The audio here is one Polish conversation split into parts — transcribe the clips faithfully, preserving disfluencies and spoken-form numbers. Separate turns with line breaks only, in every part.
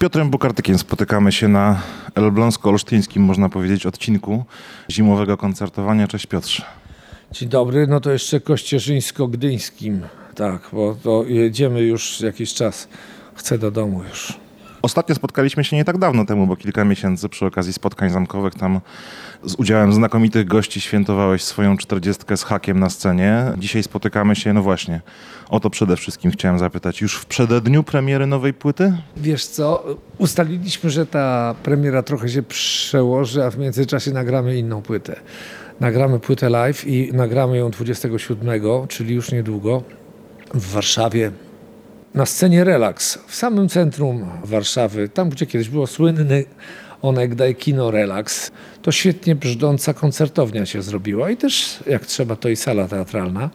Piotrem Bukartykiem spotykamy się na elbląsko-olsztyńskim, można powiedzieć, odcinku zimowego koncertowania. Cześć Piotrze.
Dzień dobry, no to jeszcze kościerzyńsko-gdyńskim, tak, bo to jedziemy już jakiś czas, chcę do domu już.
Ostatnio spotkaliśmy się nie tak dawno temu, bo kilka miesięcy przy okazji spotkań zamkowych tam z udziałem znakomitych gości świętowałeś swoją czterdziestkę z hakiem na scenie. Dzisiaj spotykamy się, no właśnie, o to przede wszystkim chciałem zapytać. Już w przededniu premiery nowej płyty?
Wiesz co, ustaliliśmy, że ta premiera trochę się przełoży, a w międzyczasie nagramy inną płytę. Nagramy płytę live i nagramy ją dwudziestego siódmego, czyli już niedługo, w Warszawie. Na scenie Relax, w samym centrum Warszawy, tam gdzie kiedyś było słynny onegdaj kino Relax, to świetnie brzdąca koncertownia się zrobiła i też jak trzeba to i sala teatralna.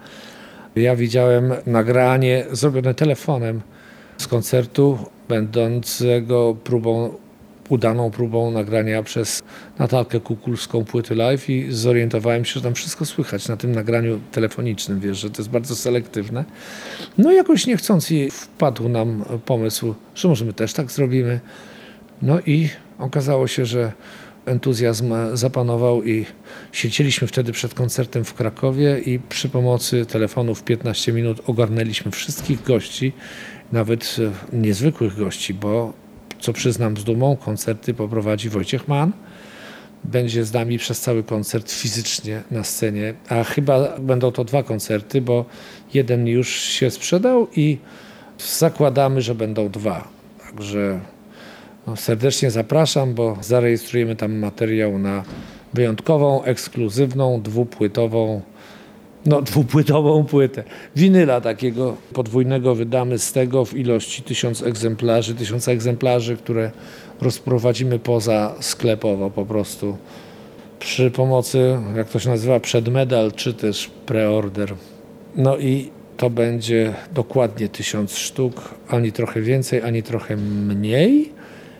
Ja widziałem nagranie zrobione telefonem z koncertu, będącego próbą, udaną próbą nagrania przez Natalkę Kukulską płyty live i zorientowałem się, że tam wszystko słychać na tym nagraniu telefonicznym, wiesz, że to jest bardzo selektywne. No i jakoś niechcąc jej wpadł nam pomysł, że może my też tak zrobimy. No i okazało się, że entuzjazm zapanował i siedzieliśmy wtedy przed koncertem w Krakowie i przy pomocy telefonu w piętnaście minut ogarnęliśmy wszystkich gości, nawet niezwykłych gości, bo co przyznam z dumą, koncerty poprowadzi Wojciech Mann. Będzie z nami przez cały koncert fizycznie na scenie, a chyba będą to dwa koncerty, bo jeden już się sprzedał i zakładamy, że będą dwa. Także no, serdecznie zapraszam, bo zarejestrujemy tam materiał na wyjątkową, ekskluzywną, dwupłytową, no dwupłytową płytę. Winyla takiego podwójnego wydamy z tego w ilości tysiąc egzemplarzy, tysiąc egzemplarzy, które rozprowadzimy poza sklepowo po prostu przy pomocy, jak to się nazywa, przedmedal czy też preorder. No i to będzie dokładnie tysiąc sztuk, ani trochę więcej, ani trochę mniej.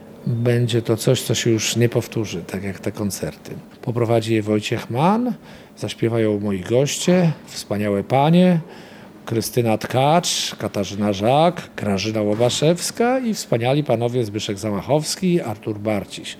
Będzie to coś, co się już nie powtórzy, tak jak te koncerty. Poprowadzi je Wojciech Mann, zaśpiewają moi goście, wspaniałe panie, Krystyna Tkacz, Katarzyna Żak, Grażyna Łobaszewska i wspaniali panowie Zbyszek Zamachowski, Artur Barciś.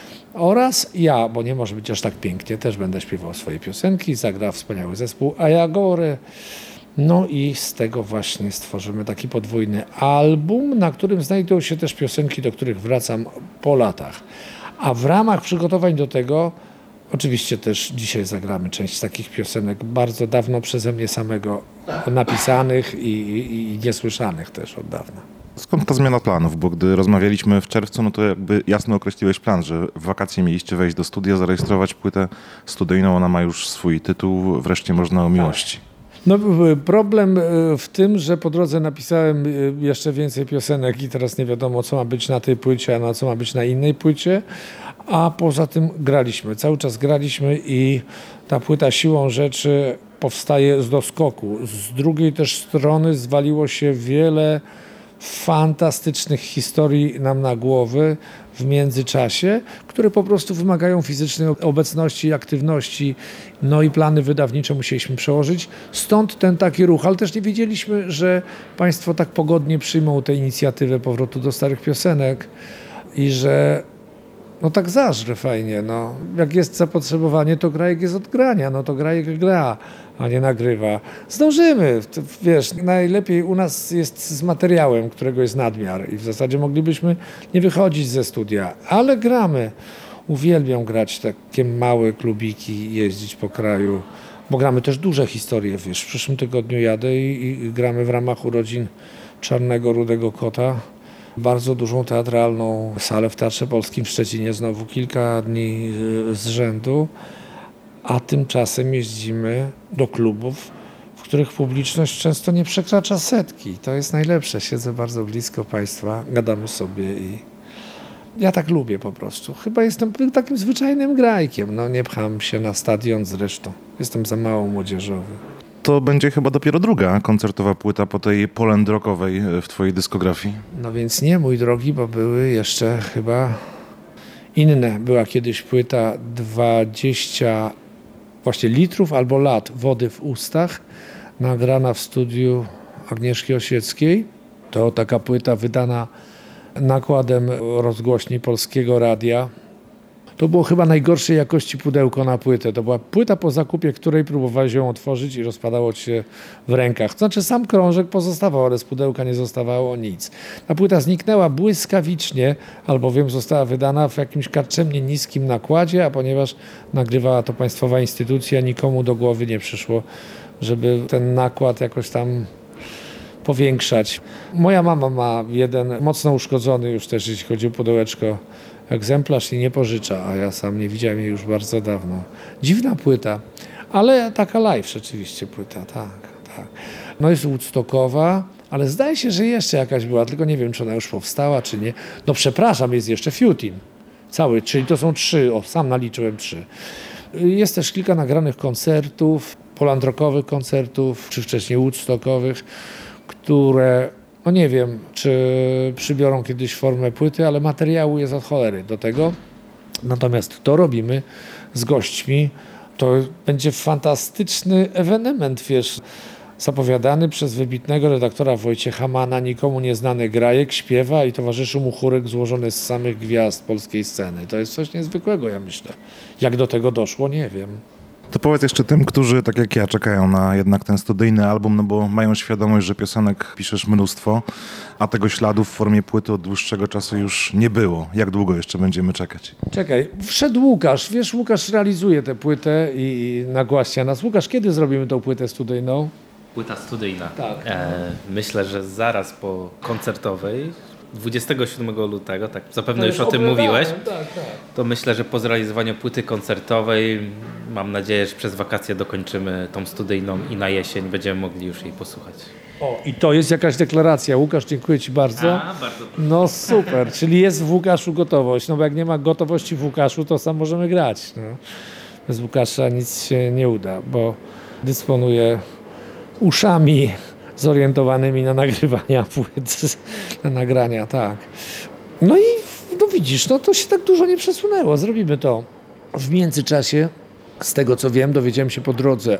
Oraz ja, bo nie może być aż tak pięknie, też będę śpiewał swoje piosenki, zagra wspaniały zespół Ajagory. No i z tego właśnie stworzymy taki podwójny album, na którym znajdą się też piosenki, do których wracam po latach. A w ramach przygotowań do tego oczywiście też dzisiaj zagramy część takich piosenek bardzo dawno przeze mnie samego napisanych i, i, i niesłyszanych też od dawna.
Skąd ta zmiana planów? Bo gdy rozmawialiśmy w czerwcu, no to jakby jasno określiłeś plan, że w wakacje mieliście wejść do studia, zarejestrować płytę studyjną, ona ma już swój tytuł, wreszcie można o miłości.
No, problem w tym, że po drodze napisałem jeszcze więcej piosenek i teraz nie wiadomo, co ma być na tej płycie, a na co ma być na innej płycie, a poza tym graliśmy, cały czas graliśmy i ta płyta siłą rzeczy powstaje z doskoku. Z drugiej też strony zwaliło się wiele fantastycznych historii nam na głowy w międzyczasie, które po prostu wymagają fizycznej obecności i aktywności, no i plany wydawnicze musieliśmy przełożyć. Stąd ten taki ruch, ale też nie wiedzieliśmy, że państwo tak pogodnie przyjmą tę inicjatywę powrotu do starych piosenek i że no tak zażre fajnie, no. Jak jest zapotrzebowanie, to gra jak jest od grania, no to gra jak gra, a nie nagrywa. Zdążymy, wiesz, najlepiej u nas jest z materiałem, którego jest nadmiar i w zasadzie moglibyśmy nie wychodzić ze studia, ale gramy. Uwielbiam grać takie małe klubiki, jeździć po kraju, bo gramy też duże historie, wiesz. W przyszłym tygodniu jadę i, i gramy w ramach urodzin Czarnego Rudego Kota. Bardzo dużą teatralną salę w Teatrze Polskim w Szczecinie, znowu kilka dni z rzędu, a tymczasem jeździmy do klubów, w których publiczność często nie przekracza setki. To jest najlepsze, siedzę bardzo blisko państwa, gadamy sobie i ja tak lubię po prostu. Chyba jestem takim zwyczajnym grajkiem, no nie pcham się na stadion zresztą, jestem za mało młodzieżowy.
To będzie chyba dopiero druga koncertowa płyta po tej poland rockowej w twojej dyskografii.
No więc nie, mój drogi, bo były jeszcze chyba inne. Była kiedyś płyta dwadzieścia właśnie litrów albo lat wody w ustach, nagrana w studiu Agnieszki Osieckiej. To taka płyta wydana nakładem rozgłośni Polskiego Radia. To było chyba najgorszej jakości pudełko na płytę. To była płyta, po zakupie której próbowałeś ją otworzyć i rozpadało ci się w rękach. To znaczy sam krążek pozostawał, ale z pudełka nie zostawało nic. Ta płyta zniknęła błyskawicznie, albowiem została wydana w jakimś karczemnie niskim nakładzie, a ponieważ nagrywała to państwowa instytucja, nikomu do głowy nie przyszło, żeby ten nakład jakoś tam powiększać. Moja mama ma jeden mocno uszkodzony już też, jeśli chodzi o pudełeczko, egzemplarz i nie pożycza, a ja sam nie widziałem jej już bardzo dawno. Dziwna płyta, ale taka live rzeczywiście płyta, tak, tak. No jest woodstockowa, ale zdaje się, że jeszcze jakaś była, tylko nie wiem, czy ona już powstała, czy nie. No przepraszam, jest jeszcze Fiutin, cały, czyli to są trzy, o, sam naliczyłem trzy. Jest też kilka nagranych koncertów, polandrockowych koncertów, czy wcześniej woodstockowych, które, no nie wiem, czy przybiorą kiedyś formę płyty, ale materiału jest od cholery do tego. Natomiast to robimy z gośćmi. To będzie fantastyczny ewenement, wiesz, zapowiadany przez wybitnego redaktora Wojciecha Mana, nikomu nieznany grajek, śpiewa i towarzyszy mu chórek złożony z samych gwiazd polskiej sceny. To jest coś niezwykłego, ja myślę. Jak do tego doszło, nie wiem.
To powiedz jeszcze tym, którzy tak jak ja czekają na jednak ten studyjny album, no bo mają świadomość, że piosenek piszesz mnóstwo, a tego śladu w formie płyty od dłuższego czasu już nie było. Jak długo jeszcze będziemy czekać?
Czekaj, wszedł Łukasz. Wiesz, Łukasz realizuje tę płytę i, i nagłaśnia nas. Łukasz, kiedy zrobimy tą płytę studyjną?
Płyta studyjna.
Tak.
E, myślę, że zaraz po koncertowej, dwudziestego siódmego lutego, tak zapewne już o tym mówiłeś,
tak, tak.
to myślę, że po zrealizowaniu płyty koncertowej mam nadzieję, że przez wakacje dokończymy tą studyjną i na jesień będziemy mogli już jej posłuchać.
O, i to jest jakaś deklaracja. Łukasz, dziękuję ci bardzo.
A, bardzo
No super, czyli jest w Łukaszu gotowość. No bo jak nie ma gotowości w Łukaszu, to sam możemy grać. No. Bez Łukasza nic się nie uda, bo dysponuje uszami zorientowanymi na nagrywania płyt, na nagrania, tak. No i no widzisz, no to się tak dużo nie przesunęło. Zrobimy to. W międzyczasie, z tego co wiem, dowiedziałem się po drodze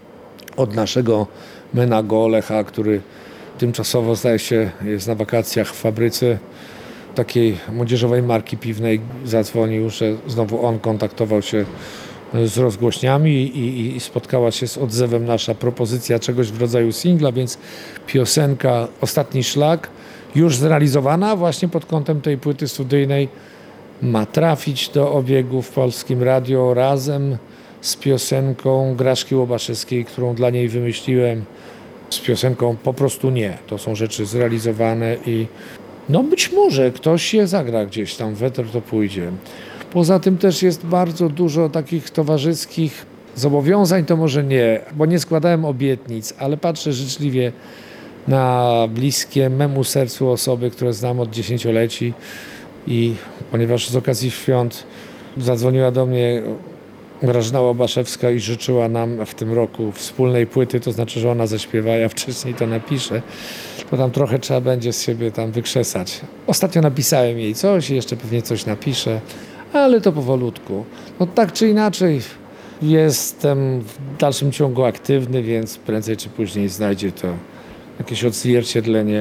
od naszego menago Lecha, który tymczasowo zdaje się jest na wakacjach w fabryce takiej młodzieżowej marki piwnej. Zadzwonił, że znowu on kontaktował się z rozgłośniami i, i, i spotkała się z odzewem nasza propozycja czegoś w rodzaju singla, więc piosenka Ostatni Szlak już zrealizowana właśnie pod kątem tej płyty studyjnej ma trafić do obiegu w Polskim Radio razem z piosenką Graszki Łobaszewskiej, którą dla niej wymyśliłem, z piosenką Po prostu nie. To są rzeczy zrealizowane i no być może ktoś je zagra gdzieś tam, w eter to pójdzie. Poza tym też jest bardzo dużo takich towarzyskich zobowiązań, to może nie, bo nie składałem obietnic, ale patrzę życzliwie na bliskie memu sercu osoby, które znam od dziesięcioleci i ponieważ z okazji świąt zadzwoniła do mnie Grażyna Łobaszewska i życzyła nam w tym roku wspólnej płyty, to znaczy, że ona zaśpiewa, ja wcześniej to napiszę, to tam trochę trzeba będzie z siebie tam wykrzesać. Ostatnio napisałem jej coś i jeszcze pewnie coś napiszę, ale to powolutku. No tak czy inaczej jestem w dalszym ciągu aktywny, więc prędzej czy później znajdzie to jakieś odzwierciedlenie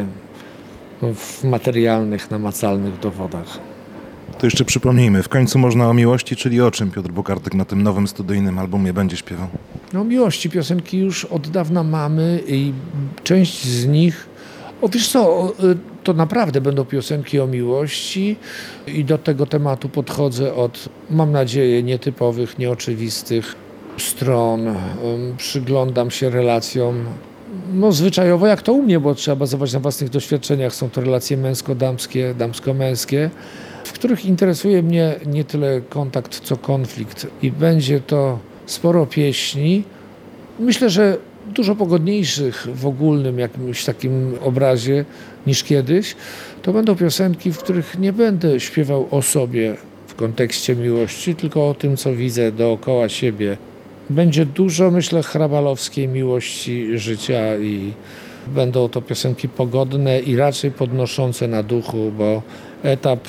w materialnych, namacalnych dowodach.
To jeszcze przypomnijmy, w końcu można o miłości, czyli o czym Piotr Bukartyk na tym nowym studyjnym albumie będzie śpiewał?
No miłości, piosenki już od dawna mamy i część z nich, o wiesz co, to naprawdę będą piosenki o miłości i do tego tematu podchodzę od, mam nadzieję, nietypowych, nieoczywistych stron. Przyglądam się relacjom, no zwyczajowo jak to u mnie, bo trzeba bazować na własnych doświadczeniach. Są to relacje męsko-damskie, damsko-męskie, w których interesuje mnie nie tyle kontakt, co konflikt. I będzie to sporo pieśni. Myślę, że dużo pogodniejszych w ogólnym jakimś takim obrazie niż kiedyś. To będą piosenki, w których nie będę śpiewał o sobie w kontekście miłości, tylko o tym, co widzę dookoła siebie. Będzie dużo, myślę, hrabalowskiej miłości życia i będą to piosenki pogodne i raczej podnoszące na duchu, bo etap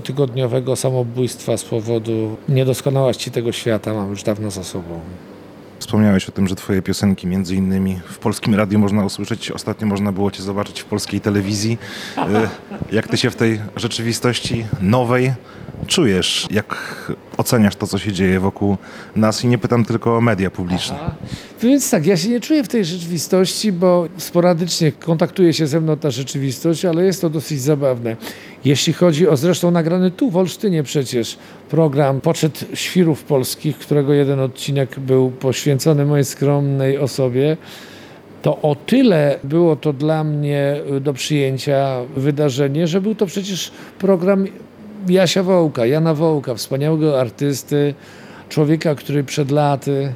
cotygodniowego samobójstwa z powodu niedoskonałości tego świata mam już dawno za sobą.
Wspomniałeś o tym, że twoje piosenki między innymi w Polskim Radiu można usłyszeć. Ostatnio można było cię zobaczyć w polskiej telewizji. Jak ty się w tej rzeczywistości nowej czujesz? Jak oceniasz to, co się dzieje wokół nas? I nie pytam tylko o media publiczne.
Aha. Więc tak, ja się nie czuję w tej rzeczywistości, bo sporadycznie kontaktuje się ze mną ta rzeczywistość, ale jest to dosyć zabawne. Jeśli chodzi o zresztą nagrany tu w Olsztynie przecież program Poczet Świrów Polskich, którego jeden odcinek był poświęcony mojej skromnej osobie, to o tyle było to dla mnie do przyjęcia wydarzenie, że był to przecież program Jasia Wołka, Jana Wołka, wspaniałego artysty, człowieka, który przed laty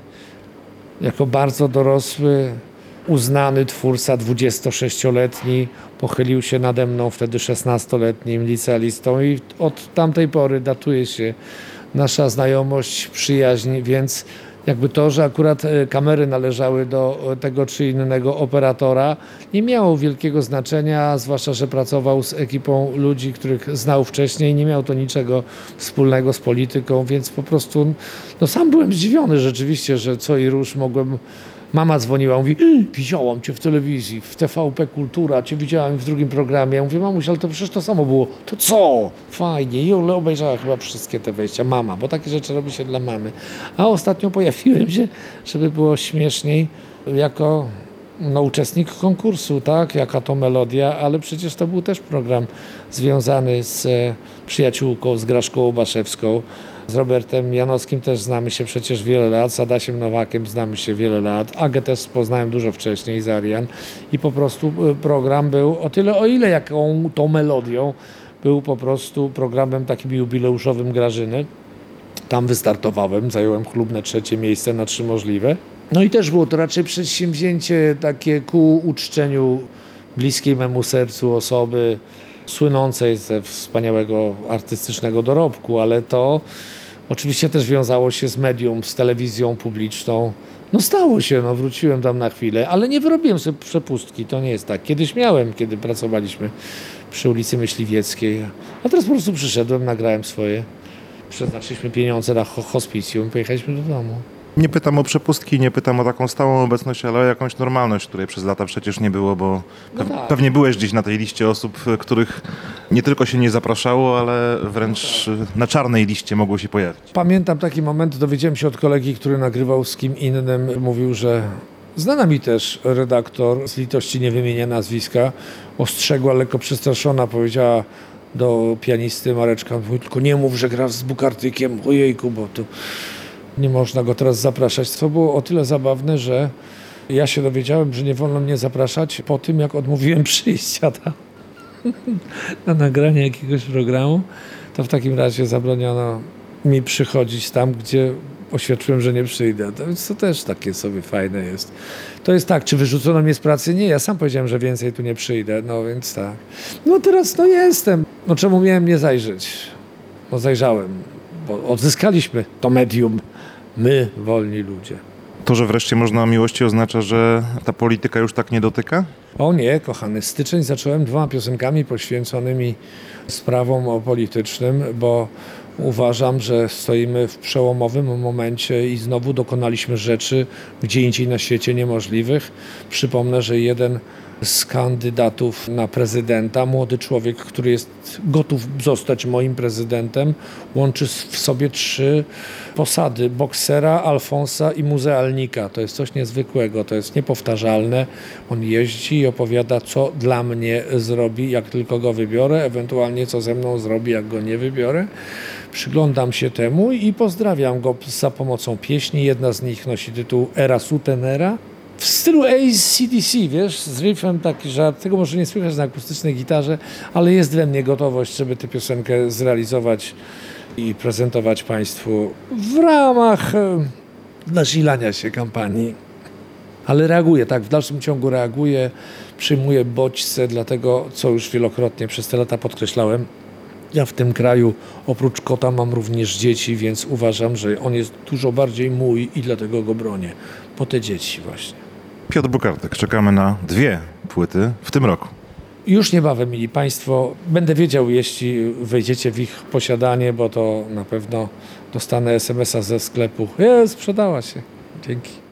jako bardzo dorosły, uznany twórca dwudziestosześcioletni pochylił się nade mną, wtedy szesnastoletnim licealistą i od tamtej pory datuje się nasza znajomość, przyjaźń, więc jakby to, że akurat kamery należały do tego czy innego operatora, nie miało wielkiego znaczenia, zwłaszcza że pracował z ekipą ludzi, których znał wcześniej, nie miało to niczego wspólnego z polityką, więc po prostu no sam byłem zdziwiony rzeczywiście, że co i róż mogłem. Mama dzwoniła, mówi, widziałam cię w telewizji, w T V P Kultura, cię widziałam w drugim programie. Ja mówię, mamuś, ale to przecież to samo było. To co? Fajnie. I obejrzała chyba wszystkie te wejścia. Mama, bo takie rzeczy robi się dla mamy. A ostatnio pojawiłem się, żeby było śmieszniej, jako no, uczestnik konkursu, tak? Jaka to melodia, ale przecież to był też program związany z e, przyjaciółką, z Graszką Obaszewską. Z Robertem Janowskim też znamy się przecież wiele lat, z Adasiem Nowakiem znamy się wiele lat, Agę też poznałem dużo wcześniej, z Arian i po prostu program był o tyle, o ile jaką tą melodią, był po prostu programem takim jubileuszowym Grażyny. Tam wystartowałem, zająłem chlubne trzecie miejsce na trzy możliwe. No i też było to raczej przedsięwzięcie takie ku uczczeniu bliskiej memu sercu osoby, słynącej ze wspaniałego artystycznego dorobku, ale to oczywiście też wiązało się z medium, z telewizją publiczną. No stało się, no wróciłem tam na chwilę, ale nie wyrobiłem sobie przepustki, to nie jest tak. Kiedyś miałem, kiedy pracowaliśmy przy ulicy Myśliwieckiej, a teraz po prostu przyszedłem, nagrałem swoje, przeznaczyliśmy pieniądze na hospicjum i pojechaliśmy do domu.
Nie pytam o przepustki, nie pytam o taką stałą obecność, ale o jakąś normalność, której przez lata przecież nie było, bo
No
pe-
tak.
pewnie byłeś gdzieś na tej liście osób, których nie tylko się nie zapraszało, ale wręcz na czarnej liście mogło się pojawić.
Pamiętam taki moment, dowiedziałem się od kolegi, który nagrywał z kim innym, mówił, że znana mi też redaktor, z litości nie wymienia nazwiska, ostrzegła, lekko przestraszona, powiedziała do pianisty Mareczka, mówi, tylko nie mów, że gra z Bukartykiem, ojejku, bo to nie można go teraz zapraszać. To było o tyle zabawne, że ja się dowiedziałem, że nie wolno mnie zapraszać po tym, jak odmówiłem przyjścia tam na nagranie jakiegoś programu, to w takim razie zabroniono mi przychodzić tam, gdzie oświadczyłem, że nie przyjdę. To, więc to też takie sobie fajne jest. To jest tak, czy wyrzucono mnie z pracy? Nie, ja sam powiedziałem, że więcej tu nie przyjdę, no więc tak. No teraz no jestem. No czemu miałem nie zajrzeć? No zajrzałem, bo odzyskaliśmy to medium. My, wolni ludzie.
To, że wreszcie można o miłości, oznacza, że ta polityka już tak nie dotyka?
O nie, kochany, styczeń zacząłem dwoma piosenkami poświęconymi sprawom politycznym, bo uważam, że stoimy w przełomowym momencie i znowu dokonaliśmy rzeczy gdzie indziej na świecie niemożliwych. Przypomnę, że jeden z kandydatów na prezydenta, młody człowiek, który jest gotów zostać moim prezydentem, łączy w sobie trzy posady: boksera, alfonsa i muzealnika. To jest coś niezwykłego, to jest niepowtarzalne. On jeździ i opowiada, co dla mnie zrobi, jak tylko go wybiorę, ewentualnie co ze mną zrobi, jak go nie wybiorę. Przyglądam się temu i pozdrawiam go za pomocą pieśni. Jedna z nich nosi tytuł Era Sutenera. W stylu A C D C, wiesz, z riffem taki żart. Tego może nie słychać na akustycznej gitarze, ale jest we mnie gotowość, żeby tę piosenkę zrealizować i prezentować Państwu w ramach e, nasilania się kampanii. Ale reaguję, tak, w dalszym ciągu reaguję, przyjmuję bodźce, dlatego, co już wielokrotnie przez te lata podkreślałem, ja w tym kraju oprócz kota mam również dzieci, więc uważam, że on jest dużo bardziej mój i dlatego go bronię. Po te dzieci właśnie.
Piotr Bukartyk, czekamy na dwie płyty w tym roku.
Już niebawem, mili Państwo, będę wiedział, jeśli wejdziecie w ich posiadanie, bo to na pewno dostanę es em es a ze sklepu. Je, sprzedała się. Dzięki.